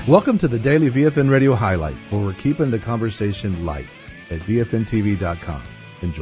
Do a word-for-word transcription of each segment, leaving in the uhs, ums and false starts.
Welcome to the Daily V F N Radio Highlights, where we're keeping the conversation light at V F N T V dot com. Enjoy.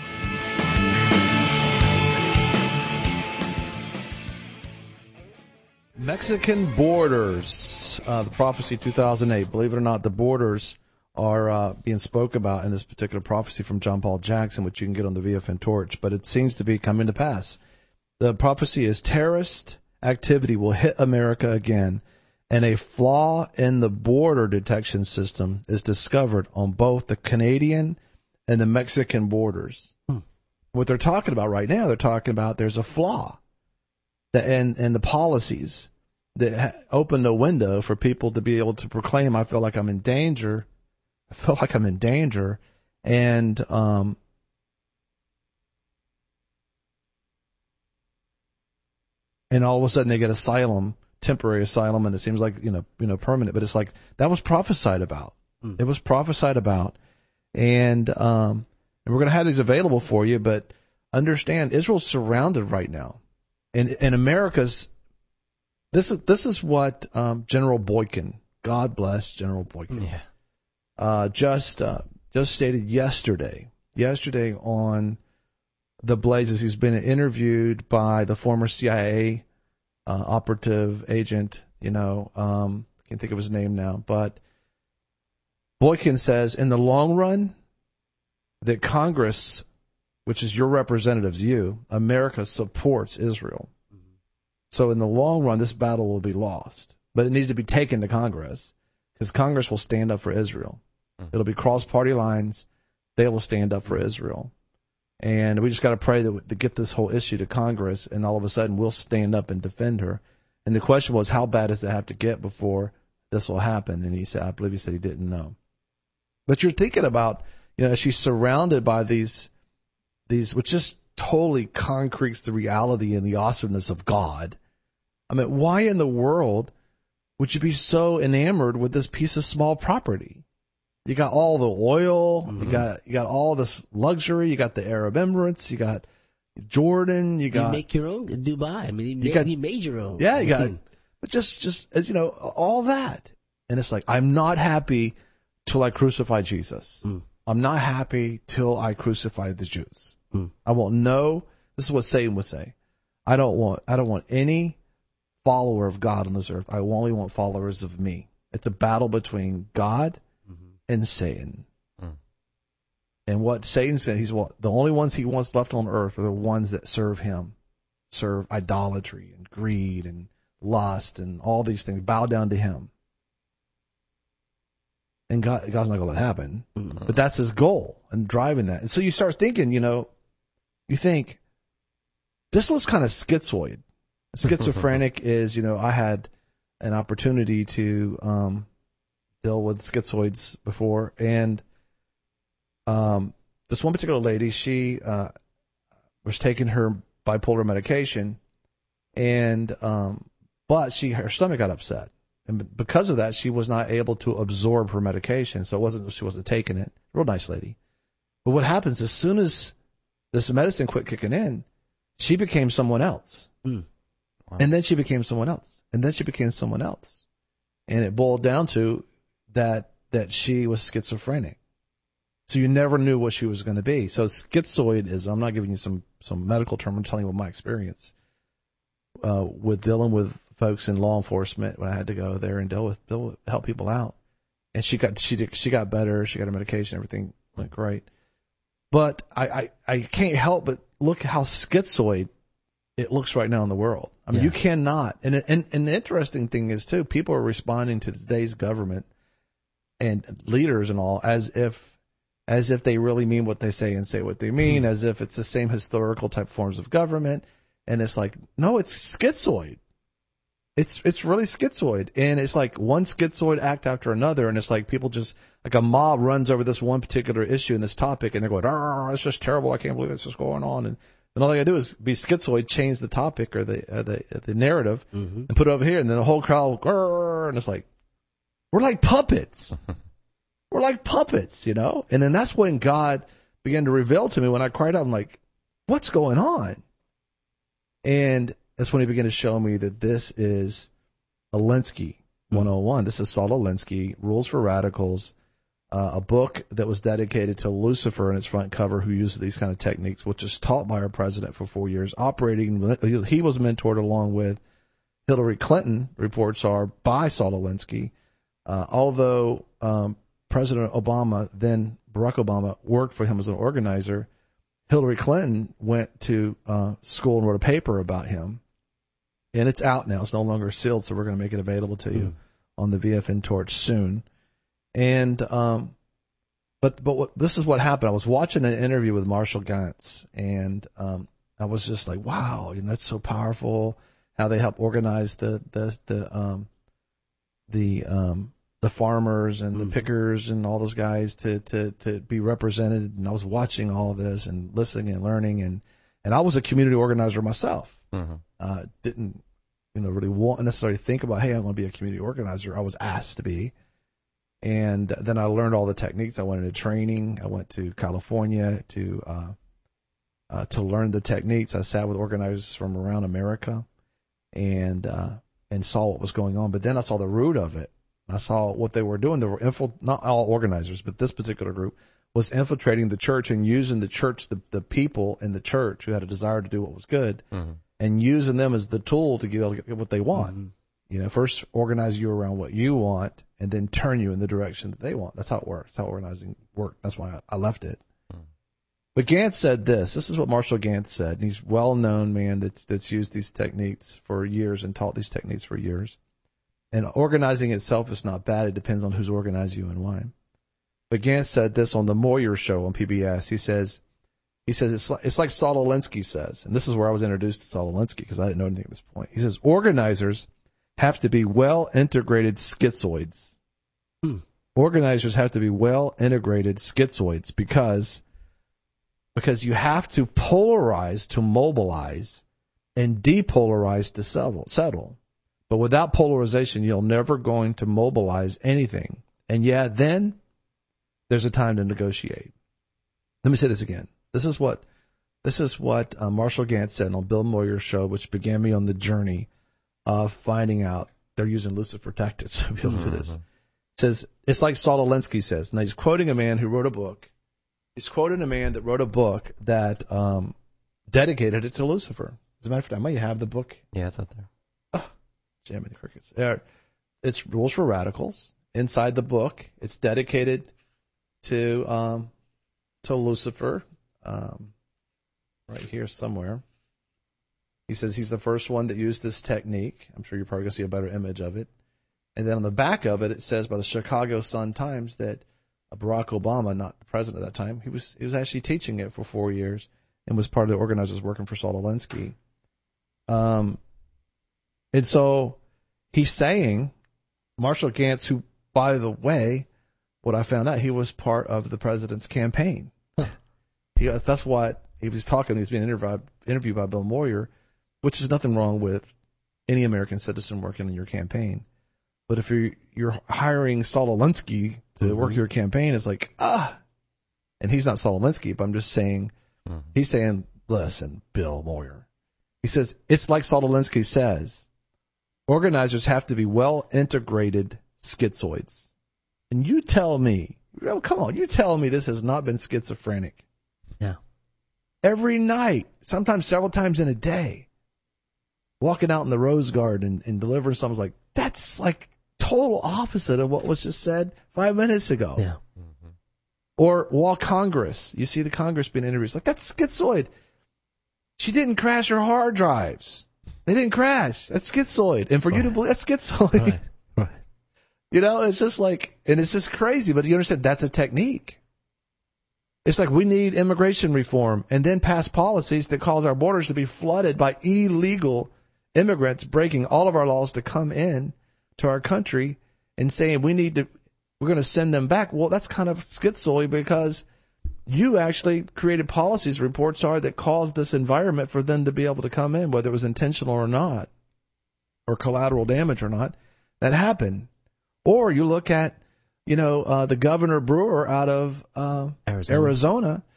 Mexican borders, uh, the prophecy two thousand eight. Believe it or not, the borders are uh, being spoke about in this particular prophecy from John Paul Jackson, which you can get on the V F N Torch, but it seems to be coming to pass. The prophecy is terrorist activity will hit America again, and a flaw in the border detection system is discovered on both the Canadian and the Mexican borders. Hmm. What they're talking about right now, they're talking about there's a flaw that in, in the policies that ha- open a window for people to be able to proclaim, I feel like I'm in danger. I feel like I'm in danger. And, um, and all of a sudden they get asylum, temporary asylum, and it seems like, you know, you know, permanent, but it's like, that was prophesied about. Mm. It was prophesied about. And, um, and we're going to have these available for you, but understand Israel's surrounded right now. And, and America's, this is, this is what, um, General Boykin, God bless General Boykin, yeah. uh, just, uh, just stated yesterday, yesterday on The Blazes. He's been interviewed by the former C I A, uh, operative agent, you know, um, I can't think of his name now, but Boykin says in the long run that Congress, which is your representatives, you, America supports Israel. So in the long run, this battle will be lost, but it needs to be taken to Congress because Congress will stand up for Israel. Mm. It'll be cross-party lines. They will stand up for Israel. And we just got to pray that to get this whole issue to Congress, and all of a sudden we'll stand up and defend her. And the question was, how bad does it have to get before this will happen? And he said, I believe he said he didn't know. But you're thinking about, you know, she's surrounded by these, these, which just totally concretes the reality and the awesomeness of God. I mean, why in the world would you be so enamored with this piece of small property? You got all the oil, mm-hmm. you got you got all this luxury, you got the Arab Emirates, you got Jordan, you got you make your own Dubai. I mean, you, you, made, got, you made your own. Yeah, you got, but just just as you know, all that, and it's like I'm not happy till I crucify Jesus. Mm. I'm not happy till I crucify the Jews. Mm. I won't know. This is what Satan would say. I don't want. I don't want any follower of God on this earth. I only want followers of me. It's a battle between God mm-hmm. and Satan. Mm. And what Satan said, he's the only ones he wants left on earth are the ones that serve him, serve idolatry and greed and lust and all these things, bow down to him. And God, God's not going to let it happen. Mm-hmm. But that's his goal and driving that. And so you start thinking, you know, you think, this looks kind of schizoid. Schizophrenic is, you know, I had an opportunity to um, deal with schizoids before, and um, this one particular lady, she uh, was taking her bipolar medication, and um, but she her stomach got upset, and because of that, she was not able to absorb her medication, so it wasn't she wasn't taking it. Real nice lady, but what happens as soon as this medicine quit kicking in, she became someone else. Mm. Wow. And then she became someone else. And then she became someone else. And it boiled down to that that she was schizophrenic. So you never knew what she was going to be. So schizoid is, I'm not giving you some, some medical term, I'm telling you what my experience uh, with dealing with folks in law enforcement when I had to go there and deal with, deal with help people out. And she got she did, she got better. She got her medication. Everything went great. But I, I, I can't help but look how schizoid it looks right now in the world. I mean, yeah. You cannot. And, and and the interesting thing is, too, people are responding to today's government and leaders and all as if as if they really mean what they say and say what they mean, mm-hmm. as if it's the same historical type forms of government. And it's like, no, it's schizoid. It's it's really schizoid. And it's like one schizoid act after another. And it's like people just, like a mob runs over this one particular issue and this topic, and they're going, oh, it's just terrible. I can't believe it's just going on. And And all they got to do is be schizoid, change the topic or the uh, the, uh, the narrative, mm-hmm. and put it over here. And then the whole crowd, grrr, and it's like, we're like puppets. We're like puppets, you know? And then that's when God began to reveal to me when I cried out, I'm like, what's going on? And that's when he began to show me that this is Alinsky, one oh one. This is Saul Alinsky, Rules for Radicals, uh, a book that was dedicated to Lucifer in its front cover, who used these kind of techniques, which is taught by our president for four years, operating. He was mentored along with Hillary Clinton, reports are, by Saul Alinsky. Uh, although um, President Obama, then Barack Obama, worked for him as an organizer, Hillary Clinton went to uh, school and wrote a paper about him. And it's out now. It's no longer sealed, so we're going to make it available to you mm. on the V F N Torch soon. And um, but but what, this is what happened. I was watching an interview with Marshall Gantz, and um, I was just like, wow, you know, that's so powerful. How they help organize the the the um, the um, the farmers and the mm. pickers and all those guys to to to be represented. And I was watching all of this and listening and learning, and and I was a community organizer myself. Mm-hmm. Uh, didn't, you know, really want necessarily think about, hey, I'm going to be a community organizer. I was asked to be. And then I learned all the techniques. I went into training. I went to California to, uh, uh, to learn the techniques. I sat with organizers from around America and, uh, and saw what was going on. But then I saw the root of it. I saw what they were doing. They were infil- not all organizers, but this particular group was infiltrating the church and using the church, the, the people in the church who had a desire to do what was good, mm-hmm. and using them as the tool to get, get what they want. Mm-hmm. You know, first organize you around what you want and then turn you in the direction that they want. That's how it works. That's how organizing worked. That's why I, I left it. Mm-hmm. But Gantz said this. This is what Marshall Gantz said. And he's a well-known man that's, that's used these techniques for years and taught these techniques for years. And organizing itself is not bad. It depends on who's organized you and why. But Gantz said this on the Moyer show on P B S. He says, he says it's like, it's like Saul Alinsky says, and this is where I was introduced to Saul Alinsky because I didn't know anything at this point. He says organizers have to be well-integrated schizoids. Hmm. Organizers have to be well-integrated schizoids because because you have to polarize to mobilize and depolarize to settle. settle. But without polarization, you're never going to mobilize anything. And yeah, then there's a time to negotiate. Let me say this again. This is what this is what uh, Marshall Gantz said on Bill Moyer's show, which began me on the journey of finding out they're using Lucifer tactics to be able to do this. It says, it's like Saul Alinsky says. Now, he's quoting a man who wrote a book. He's quoting a man that wrote a book that um, dedicated it to Lucifer. As a matter of fact, I might have the book. Yeah, it's out there. Oh, jamming crickets. Uh, it's Rules for Radicals. Inside the book, it's dedicated to um, to Lucifer, um, right here somewhere. He says he's the first one that used this technique. I'm sure you're probably going to see a better image of it. And then on the back of it, it says by the Chicago Sun-Times that Barack Obama, not the president at that time, he was he was actually teaching it for four years and was part of the organizers working for Saul Alinsky. Um, and so he's saying, Marshall Gantz, who, by the way, what I found out, he was part of the president's campaign. Huh. He, that's what he was talking. He was being interviewed, interviewed by Bill Moyer, which is nothing wrong with any American citizen working in your campaign. But if you're you're hiring Saul Alinsky to mm-hmm. work your campaign, it's like, ah. And he's not Saul Alinsky, but I'm just saying, mm-hmm. he's saying, listen, Bill Moyer. He says, it's like Saul Alinsky says, organizers have to be well-integrated schizoids. And you tell me, oh, come on, you tell me this has not been schizophrenic. Yeah. Every night, sometimes several times in a day, walking out in the Rose Garden and delivering something like, that's like total opposite of what was just said five minutes ago. Yeah. Mm-hmm. Or Wall Congress. You see the Congress being interviewed. It's like, that's schizoid. She didn't crash her hard drives. They didn't crash. That's schizoid. And for right. you to believe, that's schizoid. Right. Right. You know, it's just like, and it's just crazy, but you understand that's a technique. It's like we need immigration reform and then pass policies that cause our borders to be flooded by illegal immigrants breaking all of our laws to come in to our country and saying we need to, we're going to send them back. Well, that's kind of schizoid because you actually created policies, reports are, that caused this environment for them to be able to come in, whether it was intentional or not, or collateral damage or not, that happened. Or you look at, you know, uh, the Governor Brewer out of uh, Arizona. Arizona,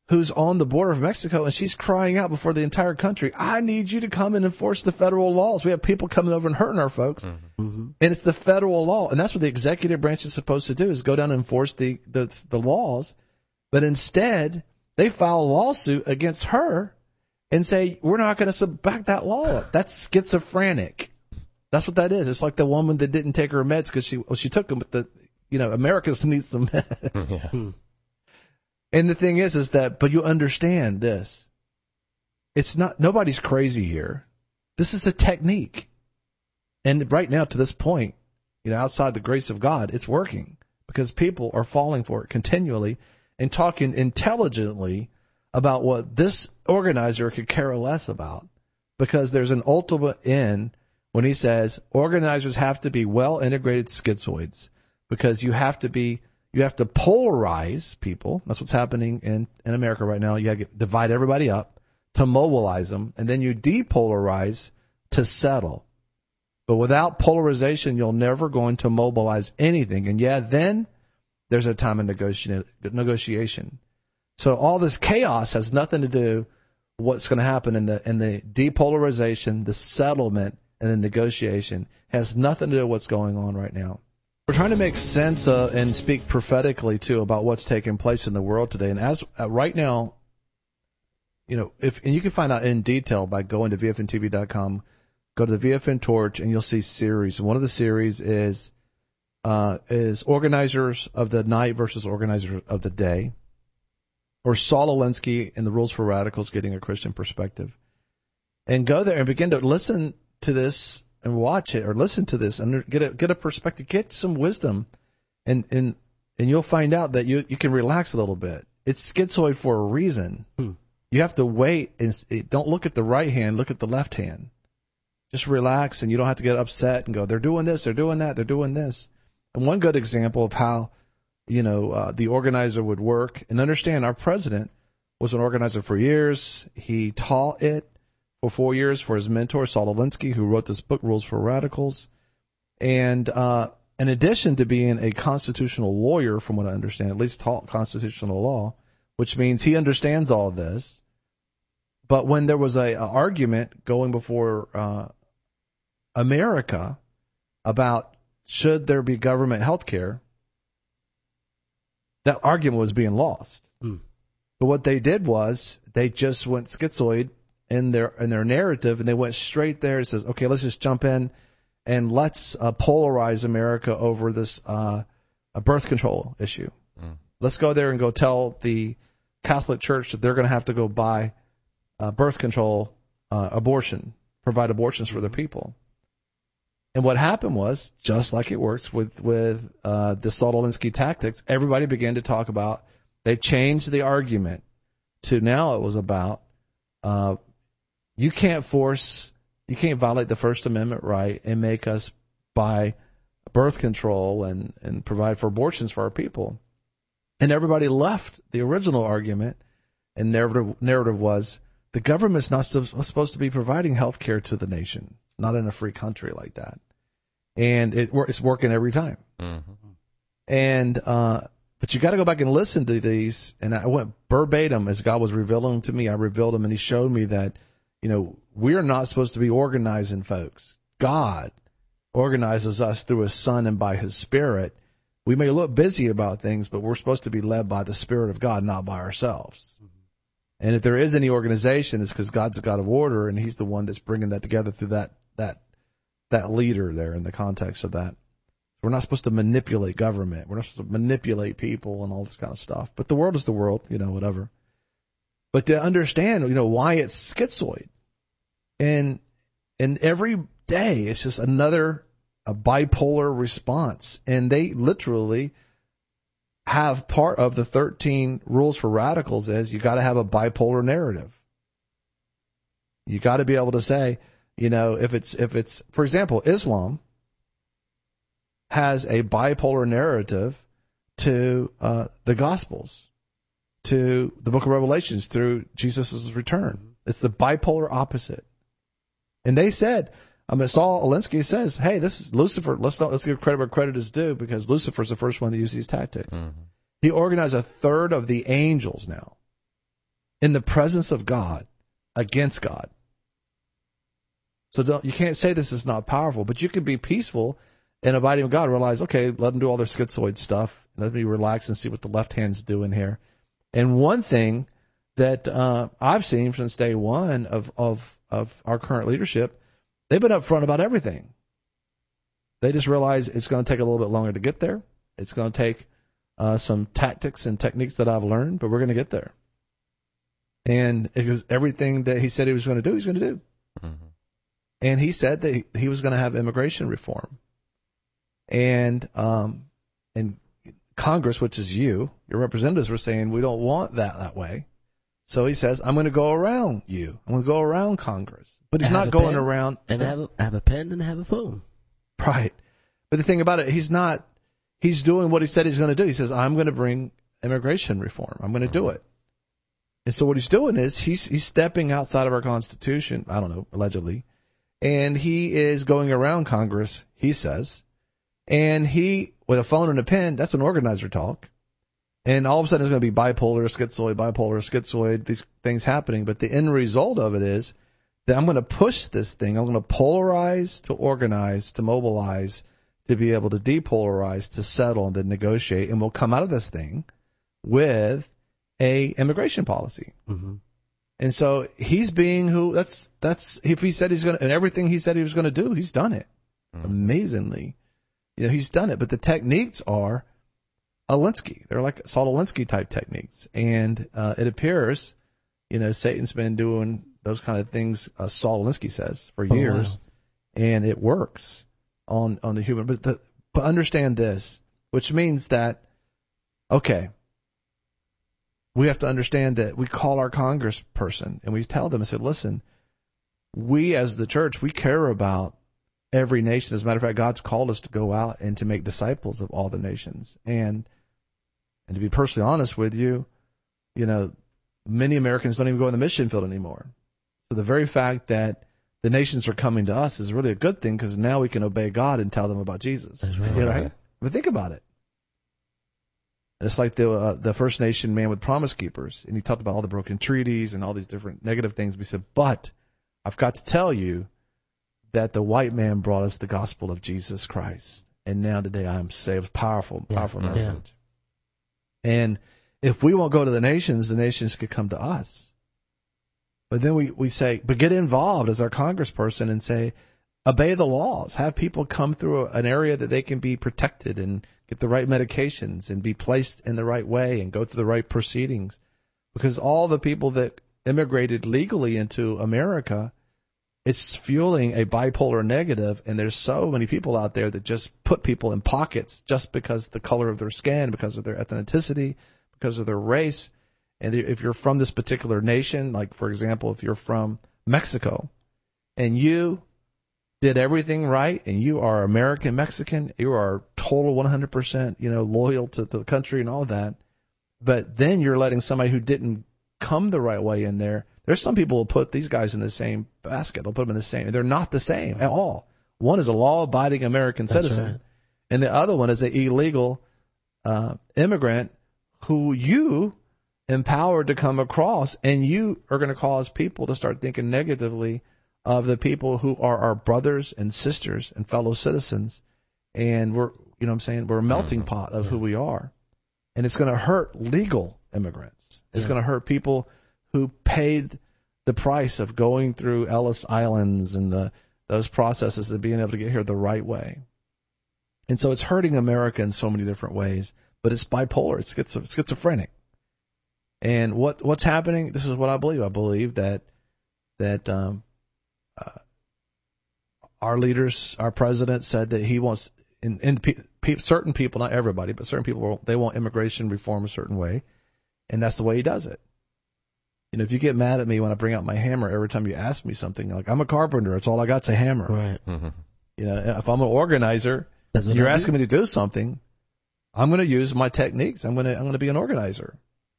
who's on the border of Mexico, and she's crying out before the entire country, I need you to come and enforce the federal laws. We have people coming over and hurting our folks. Mm-hmm. Mm-hmm. And it's the federal law. And that's what the executive branch is supposed to do, is go down and enforce the, the, the laws. But instead, they file a lawsuit against her and say, we're not going to back that law up. That's schizophrenic. That's what that is. It's like the woman that didn't take her meds because she, well, she took them, but the, you know, Americans need some meds. Yeah. And the thing is, is that, but you understand this. It's not, nobody's crazy here. This is a technique. And right now, to this point, you know, outside the grace of God, it's working because people are falling for it continually and talking intelligently about what this organizer could care less about, because there's an ultimate end when he says organizers have to be well integrated schizoids, because you have to be You have to polarize people. That's what's happening in, in America right now. You got to get, divide everybody up to mobilize them, and then you depolarize to settle. But without polarization, you're never going to mobilize anything. And yeah, then there's a time of negoti- negotiation. So all this chaos has nothing to do with what's going to happen in the in the depolarization, the settlement, and the negotiation has nothing to do with what's going on right now. We're trying to make sense uh, and speak prophetically, too, about what's taking place in the world today. And as uh, right now, you know, if and you can find out in detail by going to V F N T V dot com, go to the V F N Torch, and you'll see series. And one of the series is uh, is Organizers of the Night versus Organizers of the Day, or Saul Alinsky and the Rules for Radicals, Getting a Christian Perspective. And go there and begin to listen to this and watch it, or listen to this and get a get a perspective, get some wisdom, and and and you'll find out that you you can relax a little bit. It's schizoid for a reason. Hmm. You have to wait and don't look at the right hand, look at the left hand. Just relax, and you don't have to get upset and go, they're doing this, they're doing that, they're doing this. And one good example of how, you know, uh, the organizer would work, and understand, our president was an organizer for years. He taught it for four years for his mentor, Saul Alinsky, who wrote this book, Rules for Radicals. And uh, in addition to being a constitutional lawyer, from what I understand, at least taught constitutional law, which means he understands all this. But when there was a, a argument going before uh, America about should there be government health care, that argument was being lost. Mm. But what they did was they just went schizoid in their in their narrative, and they went straight there and says, okay, let's just jump in and let's uh, polarize America over this uh, a birth control issue. Mm. Let's go there and go tell the Catholic Church that they're going to have to go buy uh, birth control, uh, abortion, provide abortions for their people. And what happened was, just like it works with, with uh, the Saul Alinsky tactics, everybody began to talk about, they changed the argument to now it was about, uh, you can't force, you can't violate the First Amendment right and make us buy birth control and, and provide for abortions for our people. And everybody left the original argument, and narrative, narrative was, the government's not supposed to be providing health care to the nation, not in a free country like that. And it, it's working every time. Mm-hmm. And, uh, but you got to go back and listen to these. And I went verbatim as God was revealing to me. I revealed them, and he showed me that, you know, we're not supposed to be organizing folks. God organizes us through his Son and by his Spirit. We may look busy about things, but we're supposed to be led by the Spirit of God, not by ourselves. Mm-hmm. And if there is any organization, it's because God's a God of order, and he's the one that's bringing that together through that that that leader there in the context of that. We're not supposed to manipulate government. We're not supposed to manipulate people and all this kind of stuff. But the world is the world, you know, whatever. But to understand, you know, why it's schizoid. And and every day it's just another a bipolar response. And they literally have part of the thirteen rules for radicals is you got to have a bipolar narrative. You got to be able to say, you know, if it's, if it's, for example, Islam has a bipolar narrative to uh, the Gospels, to the book of Revelations through Jesus' return. It's the bipolar opposite. And they said, I mean, Saul Alinsky says, hey, this is Lucifer. Let's not, let's give credit where credit is due, because Lucifer's the first one that used these tactics. Mm-hmm. He organized a third of the angels now in the presence of God against God. So don't, you can't say this is not powerful, but you can be peaceful and abiding with God. Realize, okay, let them do all their schizoid stuff. Let me relax and see what the left hand's doing here. And one thing that uh, I've seen since day one of, of, of our current leadership, they've been upfront about everything. They just realize it's going to take a little bit longer to get there. It's going to take uh, some tactics and techniques that I've learned, but we're going to get there. And because everything that he said he was going to do, he's going to do. Mm-hmm. And he said that he, he was going to have immigration reform. And um, and Congress, which is you, your representatives were saying, we don't want that that way. So he says, I'm going to go around you. I'm going to go around Congress. But he's not going around. And have a, have a pen and have a phone. Right. But the thing about it, he's not, he's doing what he said he's going to do. He says, I'm going to bring immigration reform. I'm going to do it. And so what he's doing is he's he's stepping outside of our Constitution, I don't know, allegedly, and he is going around Congress, he says, and he, with a phone and a pen, that's an organizer talk, and all of a sudden it's going to be bipolar, schizoid, bipolar, schizoid, these things happening, but the end result of it is that I'm going to push this thing, I'm going to polarize to organize, to mobilize, to be able to depolarize, to settle, and to negotiate, and we'll come out of this thing with a immigration policy. Mm-hmm. And so he's being who, that's, that's, if he said he's going to, and everything he said he was going to do, he's done it. Mm-hmm. Amazingly. You know, he's done it, but the techniques are Alinsky. They're like Saul Alinsky type techniques. And, uh, it appears, you know, Satan's been doing those kind of things, uh, Saul Alinsky says, for years. Oh, wow. And it works on, on the human, but the, but understand this, which means that, okay, we have to understand that we call our congressperson and we tell them and say, listen, we as the church, we care about every nation. As a matter of fact, God's called us to go out and to make disciples of all the nations. And, and to be personally honest with you, you know, many Americans don't even go in the mission field anymore. So the very fact that the nations are coming to us is really a good thing, because now we can obey God and tell them about Jesus. That's right. You know, right? But think about it. It's like the uh, the First Nation man with Promise Keepers, and he talked about all the broken treaties and all these different negative things. We said, but I've got to tell you that the white man brought us the gospel of Jesus Christ, and now today I am saved. Powerful, powerful yeah. message. Yeah. And if we won't go to the nations, the nations could come to us. But then we, we say, but get involved as our congressperson and say, obey the laws. Have people come through an area that they can be protected and get the right medications and be placed in the right way and go through the right proceedings. Because all the people that immigrated legally into America, it's fueling a bipolar negative, and there's so many people out there that just put people in pockets just because the color of their skin, because of their ethnicity, because of their race. And if you're from this particular nation, like, for example, if you're from Mexico and you did everything right and you are American Mexican, you are total one hundred percent, you know, loyal to, to the country and all that, but then you're letting somebody who didn't come the right way in there. There's some people who put these guys in the same basket. They'll put them in the same. They're not the same at all. One is a law-abiding American That's citizen, right. and the other one is an illegal uh, immigrant who you empowered to come across, and you are going to cause people to start thinking negatively of the people who are our brothers and sisters and fellow citizens. And we're, you know what I'm saying, we're a melting pot of yeah. who we are. And it's going to hurt legal immigrants. It's yeah. going to hurt people who paid the price of going through Ellis Islands and the those processes of being able to get here the right way. And so it's hurting America in so many different ways, but it's bipolar. It's schizo- schizophrenic. And what what's happening, this is what I believe. I believe that that um, uh, our leaders, our president said that he wants, in, in pe- pe- certain people, not everybody, but certain people, they want immigration reform a certain way, and that's the way he does it. You know, if you get mad at me when I bring out my hammer every time you ask me something, like, I'm a carpenter, it's all I got's a hammer. Right. Mm-hmm. You know, if I'm an organizer, you're asking me to do something, I'm going to use my techniques. I'm going to I'm going to be an organizer.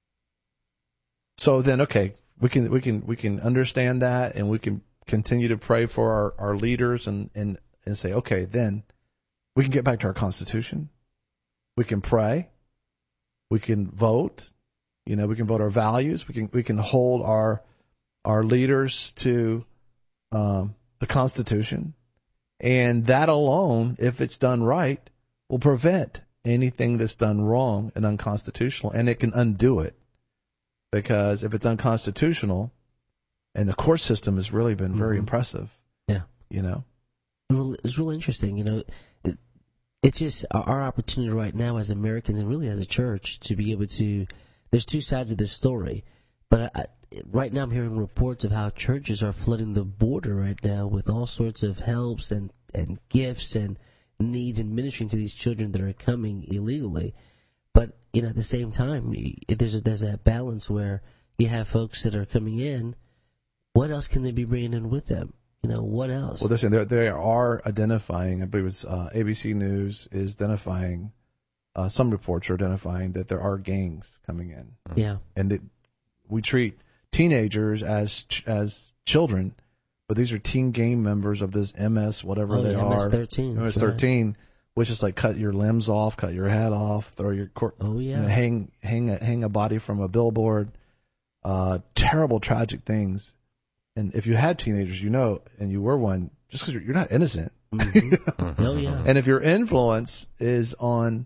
So then, okay, we can we can we can understand that, and we can continue to pray for our, our leaders, and, and, and say, okay, then we can get back to our Constitution. We can pray. We can vote. You know, we can vote our values. We can we can hold our our leaders to um, the Constitution, and that alone, if it's done right, will prevent anything that's done wrong and unconstitutional, and it can undo it. Because if it's unconstitutional, and the court system has really been very mm-hmm. impressive. Yeah. You know? It's really interesting. You know, it, it's just our opportunity right now as Americans and really as a church to be able to, there's two sides of this story. But I, right now I'm hearing reports of how churches are flooding the border right now with all sorts of helps and, and gifts and needs and ministering to these children that are coming illegally. But, you know, at the same time, there's a, there's that balance where you have folks that are coming in. What else can they be bringing in with them? You know, what else? Well, listen, they are identifying, I believe it's uh, A B C News is identifying, uh, some reports are identifying that there are gangs coming in. Yeah. And it, we treat teenagers as as children, but these are teen gang members of this M S, whatever oh, they yeah, are. M S thirteen. M S thirteen, right. Which is like cut your limbs off, cut your head off, throw your cor- oh, yeah. you know, hang, hang, a, hang a body from a billboard. Uh, terrible, tragic things. And if you had teenagers, you know, and you were one, just because you're, you're not innocent. Mm-hmm. mm-hmm. Oh, yeah. And if your influence is on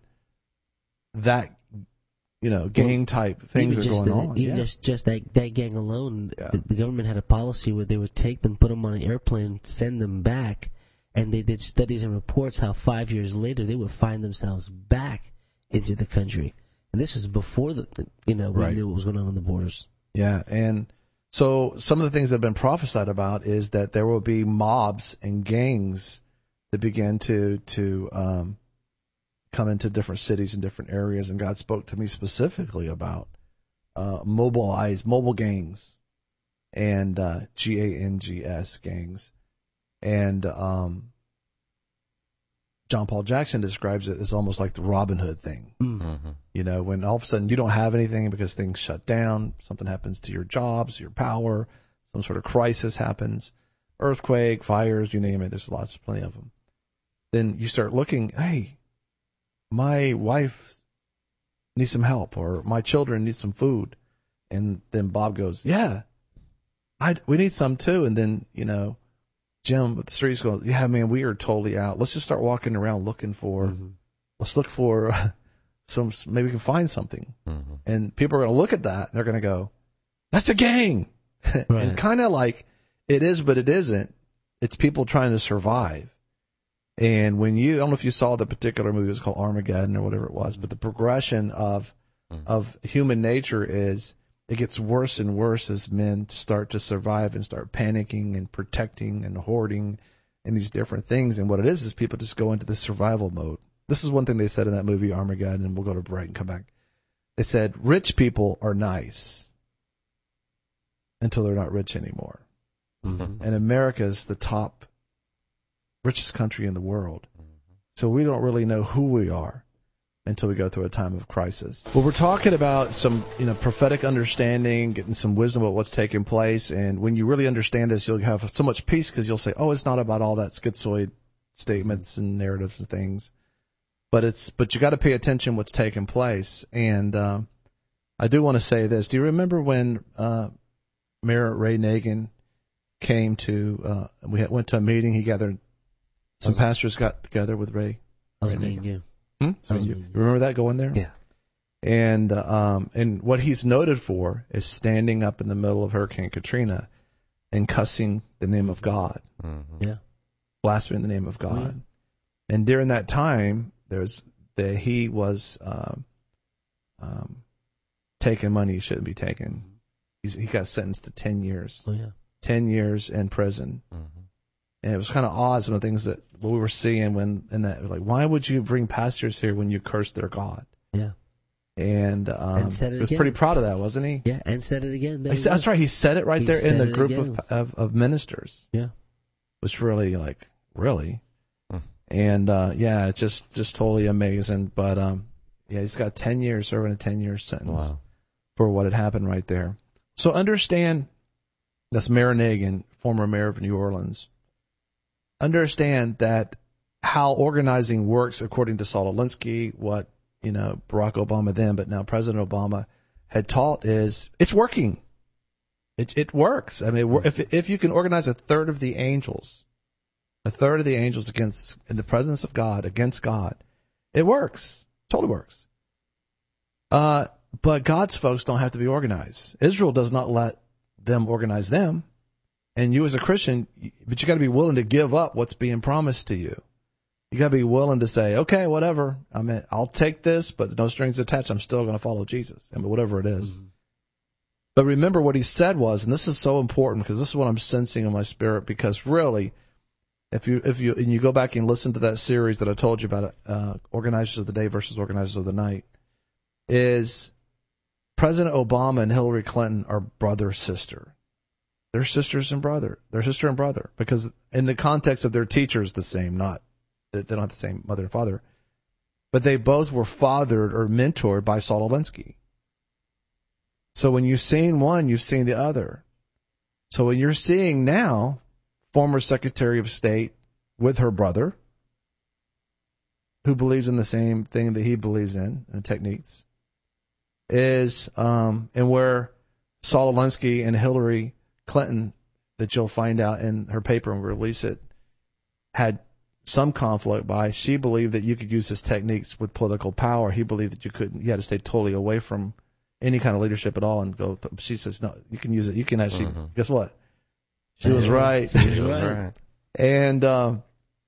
that, you know, gang type things that are going the, on. Even yeah. just, just that, that gang alone, yeah. the, the government had a policy where they would take them, put them on an airplane, send them back, and they did studies and reports how five years later they would find themselves back into the country. And this was before, the, you know, we right. knew what was going on on the borders. Yeah, and so some of the things that have been prophesied about is that there will be mobs and gangs that begin to to um, come into different cities and different areas. And God spoke to me specifically about uh, mobilized mobile gangs and uh, G A N G S gangs. And um, John Paul Jackson describes it as almost like the Robin Hood thing. Mm-hmm. You know, when all of a sudden you don't have anything because things shut down, something happens to your jobs, your power, some sort of crisis happens, earthquake, fires, you name it, there's lots, plenty of them. Then you start looking, hey, my wife needs some help, or my children need some food. And then Bob goes, yeah, I, we need some too. And then, you know, Jim with the streets goes, yeah, man, we are totally out. Let's just start walking around looking for, mm-hmm. let's look for uh, some, maybe we can find something. Mm-hmm. And people are going to look at that and they're going to go, that's a gang. Right. And kind of like it is, but it isn't. It's people trying to survive. And when you, I don't know if you saw the particular movie, it was called Armageddon or whatever it was, but the progression of, mm-hmm. of human nature is, it gets worse and worse as men start to survive and start panicking and protecting and hoarding and these different things. And what it is is people just go into the survival mode. This is one thing they said in that movie Armageddon, and we'll go to break and come back. They said rich people are nice until they're not rich anymore. Mm-hmm. And America is the top richest country in the world. Mm-hmm. So we don't really know who we are until we go through a time of crisis. Well, we're talking about some, you know, prophetic understanding, getting some wisdom about what's taking place. And when you really understand this, you'll have so much peace because you'll say, oh, it's not about all that schizoid statements and narratives and things. But it's, but you got to pay attention what's taking place. And uh, I do want to say this. Do you remember when uh, Mayor Ray Nagin came to, uh, we had, went to a meeting, he gathered, some pastors got together with Ray. That was Ray me and you. Hmm? So you, you remember that going there? Yeah. And um, and what he's noted for is standing up in the middle of Hurricane Katrina and cussing the name of God. Mm-hmm. Yeah. Blaspheming the name of God. Mm-hmm. And during that time, there's that he was um, um, taking money he shouldn't be taking. He's, he got sentenced to ten years. Oh, yeah. ten years in prison. Mm-hmm. And it was kind of odd, some of the things that we were seeing when, in that, like, why would you bring pastors here when you curse their God? Yeah. And, um, And said it he was again. pretty proud of that, wasn't he? Yeah, and said it again. There He you said, go. that's right. He said it right He there in the said it group again. of, of of ministers. Yeah. Which really, like, really, Hmm. and uh, yeah, it's just just totally amazing. But um, yeah, he's got ten years serving a ten year sentence Wow. for what had happened right there. So understand, that's Mayor Nagin, former mayor of New Orleans. Understand that how organizing works according to Saul Alinsky, what, you know, Barack Obama then, but now President Obama had taught is it's working. It it works. I mean, if if you can organize a third of the angels, a third of the angels against in the presence of God against God, it works. Totally works. Uh, but God's folks don't have to be organized. Israel does not let them organize them. And you as a Christian, but you got to be willing to give up what's being promised to you. You got to be willing to say, okay, whatever. I mean, I'll take this, but no strings attached. I'm still going to follow Jesus. I mean, whatever it is. Mm-hmm. But remember what he said was, and this is so important because this is what I'm sensing in my spirit. Because really, if you if you and you go back and listen to that series that I told you about, uh, Organizers of the Day versus Organizers of the Night, is President Obama and Hillary Clinton are brother sister. They're sisters and brother. They're sister and brother because in the context of their teachers, the same. Not they're not the same mother and father, but they both were fathered or mentored by Saul Alinsky. So when you've seen one, you've seen the other. So when you're seeing now, former Secretary of State with her brother, who believes in the same thing that he believes in, the techniques, is um, and where Saul Alinsky and Hillary Clinton, that you'll find out in her paper and release it, had some conflict by. She believed that you could use his techniques with political power. He believed that you couldn't. You had to stay totally away from any kind of leadership at all and go. To, she says, no, you can use it. You can actually, mm-hmm. Guess what? She was right. She was right. And um,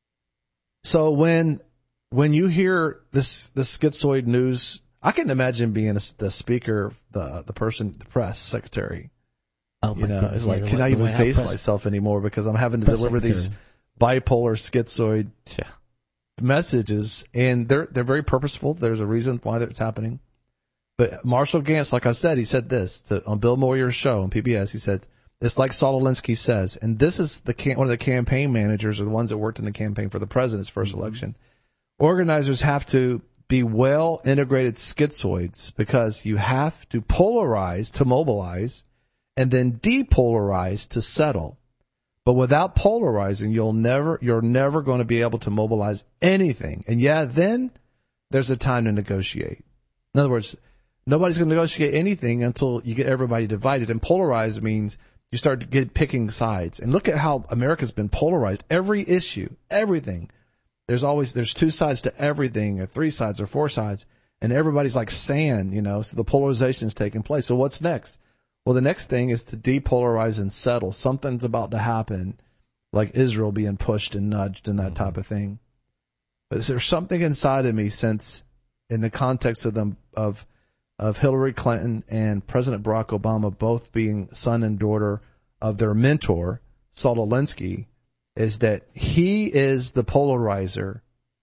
so when when you hear this this schizoid news, I can imagine being a, the speaker, the the person, the press secretary. Oh my you know, goodness, it's like, yeah, can I even face press, myself anymore because I'm having to deliver secretary. these bipolar schizoid yeah. messages, and they're they're very purposeful. There's a reason why that's happening. But Marshall Gantz, like I said, he said this to, on Bill Moyer's show on P B S. He said, it's like Saul Alinsky says, and this is the can, one of the campaign managers or the ones that worked in the campaign for the president's first mm-hmm. election. Organizers have to be well integrated schizoids because you have to polarize to mobilize and then depolarize to settle. But without polarizing, you'll never, you're never going to be able to mobilize anything. And yeah, then there's a time to negotiate. In other words, nobody's going to negotiate anything until you get everybody divided. And polarized means you start to get picking sides. And look at how America's been polarized. Every issue, everything. There's always, there's two sides to everything, or three sides, or four sides. And everybody's like sand, you know, so the polarization is taking place. So what's next? Well, the next thing is to depolarize and settle. Something's about to happen, like Israel being pushed and nudged and that mm-hmm. type of thing. But there's something inside of me since, in the context of them, of of Hillary Clinton and President Barack Obama both being son and daughter of their mentor, Saul Alinsky, is that he is the polarizer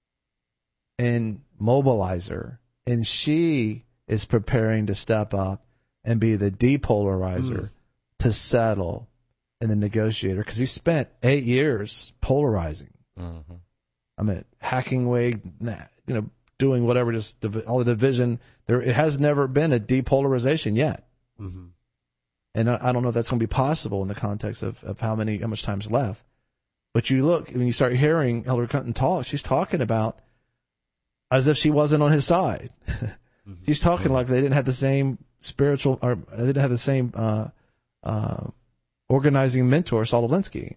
and mobilizer, and she is preparing to step up and be the depolarizer mm. to settle and the negotiator, because he spent eight years polarizing. Mm-hmm. I mean, hacking away, you know, doing whatever, just div- all the division. There, it has never been a depolarization yet. Mm-hmm. And I, I don't know if that's going to be possible in the context of, of how many, how much time's left. But you look, when you start hearing Hillary Clinton talk, she's talking about as if she wasn't on his side. mm-hmm. She's talking mm-hmm. like they didn't have the same spiritual, or they didn't have the same uh, uh, organizing mentor, Saul Alinsky.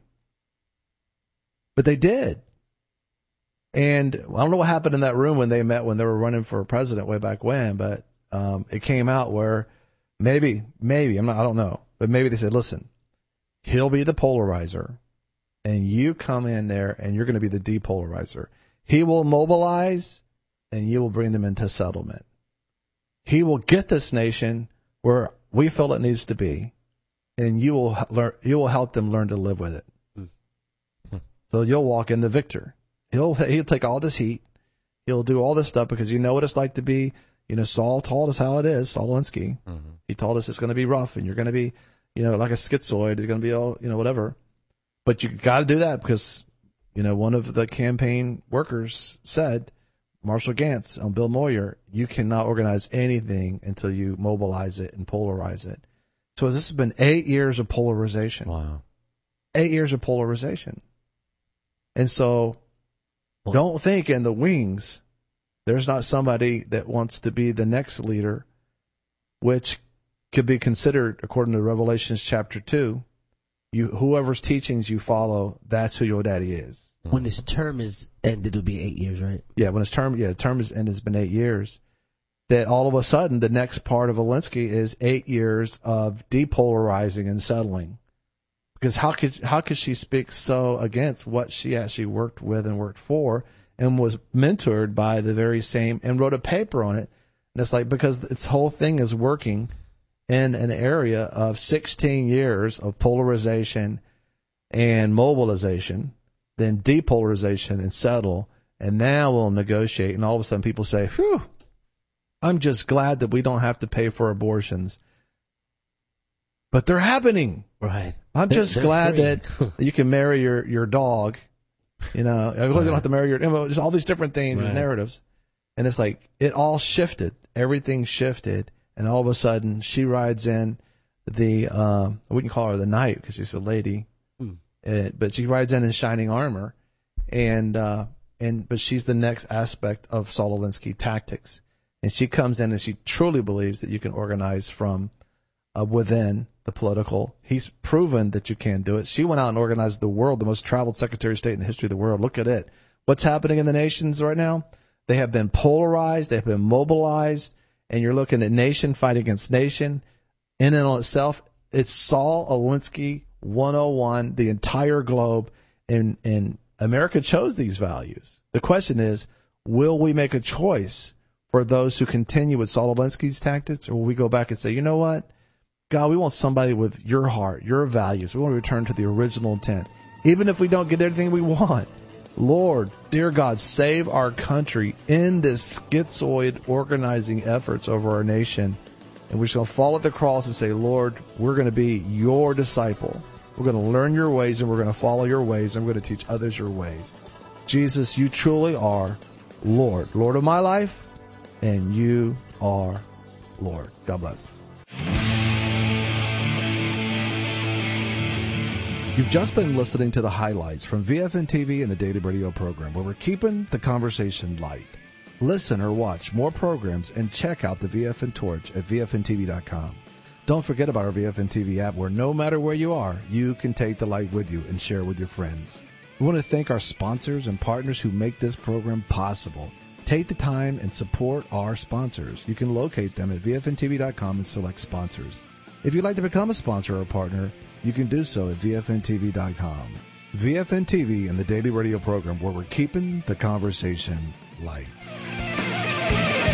But they did. And I don't know what happened in that room when they met, when they were running for president way back when, but um, it came out where maybe, maybe, I'm not, I don't know, but maybe they said, listen, he'll be the polarizer, and you come in there and you're going to be the depolarizer. He will mobilize, and you will bring them into settlement. He will get this nation where we feel it needs to be, and you will learn, you will help them learn to live with it. Mm-hmm. So you'll walk in the victor. He'll he'll take all this heat. He'll do all this stuff because you know what it's like to be, you know, Saul told us how it is, Saul Alinsky. Mm-hmm. He told us it's going to be rough and you're going to be, you know, like a schizoid. It's going to be all, you know, whatever. But you got to do that because, you know, one of the campaign workers said, Marshall Gantz on Bill Moyer, you cannot organize anything until you mobilize it and polarize it. So this has been eight years of polarization. Wow. Eight years of polarization. And so don't think in the wings there's not somebody that wants to be the next leader, which could be considered, according to Revelations chapter two, you whoever's teachings you follow, that's who your daddy is. When his term is ended, it'll be eight years, right? Yeah, when his term, yeah, term is ended, it's been eight years. That all of a sudden, the next part of Alinsky is eight years of depolarizing and settling. Because how could how could she speak so against what she actually worked with and worked for, and was mentored by the very same, and wrote a paper on it? And it's like, because its whole thing is working in an area of sixteen years of polarization and mobilization, then depolarization and settle, and now we'll negotiate. And all of a sudden people say, whew, I'm just glad that we don't have to pay for abortions. But they're happening. Right. I'm They're- just they're glad free. that you can marry your, your dog. You know, you don't have to marry your, you know, just all these different things, these Right. narratives. And it's like, it all shifted. Everything shifted. And all of a sudden, she rides in the, um, I wouldn't call her the knight because she's a lady, Hmm. uh, but she rides in in shining armor. And, uh, and, but she's the next aspect of Saul Alinsky tactics. And she comes in and she truly believes that you can organize from uh, within the political. He's proven that you can do it. She went out and organized the world, the most traveled Secretary of State in the history of the world. Look at it. What's happening in the nations right now? They have been polarized. They have been mobilized. And you're looking at nation fighting against nation. In and on itself, it's Saul Alinsky one oh one, the entire globe. And, and America chose these values. The question is, will we make a choice for those who continue with Saul Alinsky's tactics? Or will we go back and say, you know what? God, we want somebody with your heart, your values. We want to return to the original intent. Even if we don't get everything we want. Lord, dear God, save our country in this schizoid organizing efforts over our nation. And we're just going to fall at the cross and say, Lord, we're going to be your disciple. We're going to learn your ways and we're going to follow your ways and we're going to teach others your ways. Jesus, you truly are Lord, Lord of my life, and you are Lord. God bless. You've just been listening to the highlights from V F N T V and the Daily Radio program, where we're keeping the conversation light. Listen or watch more programs and check out the V F N Torch at V F N T V dot com. Don't forget about our V F N T V app, where no matter where you are, you can take the light with you and share it with your friends. We want to thank our sponsors and partners who make this program possible. Take the time and support our sponsors. You can locate them at V F N T V dot com and select sponsors. If you'd like to become a sponsor or a partner, you can do so at V F N T V dot com. V F N T V and the Daily Radio program, where we're keeping the conversation light.